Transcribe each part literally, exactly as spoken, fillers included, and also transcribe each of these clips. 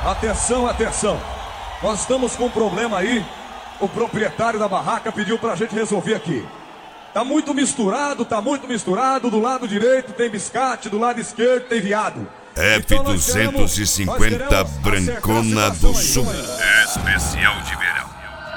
Atenção, atenção. Nós estamos com um problema aí. O proprietário da barraca pediu pra gente resolver aqui. Tá muito misturado, tá muito misturado. Do lado direito tem biscate, do lado esquerdo tem viado. F duzentos e cinquenta Brancona do Sul. Especial de verão.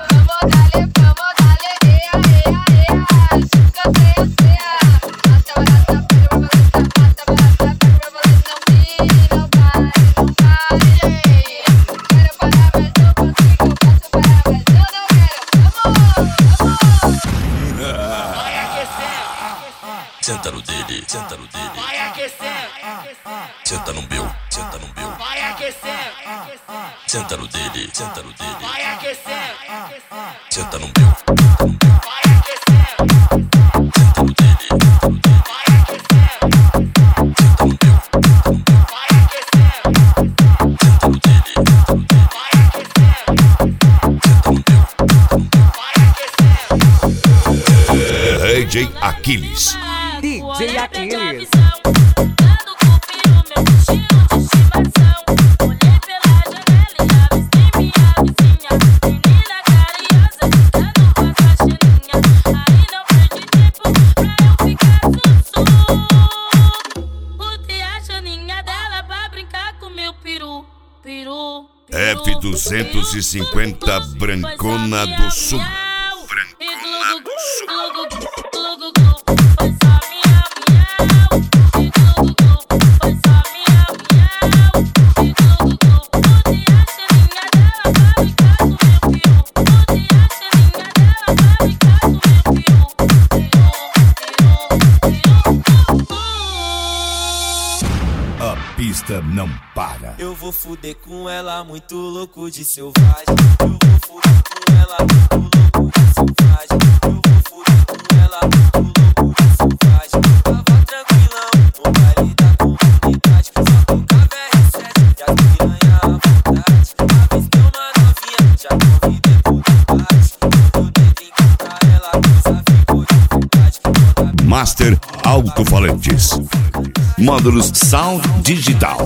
Senta no dele, senta no dele. Vai aquecendo. Senta no meu, senta no meu. Vai aquecendo. Senta no dele, senta no dele. Vai aquecendo. Senta no meu. Vai aquecendo. Senta no dele, senta no dele. Vai aquecendo. Senta no meu. Vai aquecendo. Senta no dele, senta no dele. Vai aquecendo. Senta no meu. Vai aquecendo. D J Aquiles. D J Aquiles. F duzentos e cinquenta Brancona do Sul. Brancona do Sul. A pista não para. Eu vou fuder com ela, muito louco de selvagem. Eu vou fuder com ela, muito louco de selvagem. Eu vou fuder com ela, muito louco de selvagem. Tava tranquilão, no baile da comunidade. Só tocava R sete e as piranha à vontade. Avistei uma novinha, já convidei pro combate. Eu dei drink pra ela, a coisa ficou de verdade. Master Alto-Falantes. Módulos Sound Digital.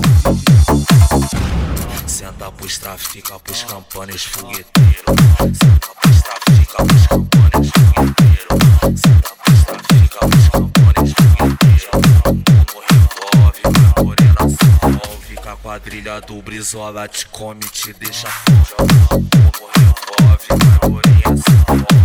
Senta pros trafica, pros campanes fogueteiros. Senta pros trafica, pros campanes fogueteiros. Senta pros trafica, pros campanes fogueteiros. No revolve, vai morena salve. Com a quadrilha do Brizola te come, te deixa fora. No revolve, vai morena salve.